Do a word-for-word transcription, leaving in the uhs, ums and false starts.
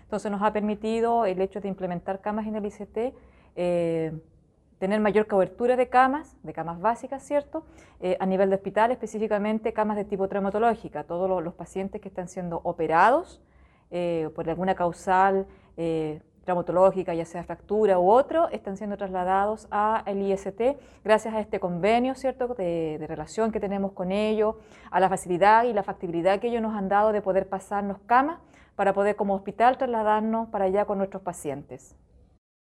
Entonces nos ha permitido el hecho de implementar camas en el I C T, eh, tener mayor cobertura de camas, de camas básicas, ¿cierto? Eh, a nivel de hospital, específicamente camas de tipo traumatológica, todos los, los pacientes que están siendo operados eh, por alguna causal eh, traumatológica, ya sea fractura u otro, están siendo trasladados al I S T gracias a este convenio, ¿cierto?, de, de relación que tenemos con ellos, a la facilidad y la factibilidad que ellos nos han dado de poder pasarnos camas para poder como hospital trasladarnos para allá con nuestros pacientes.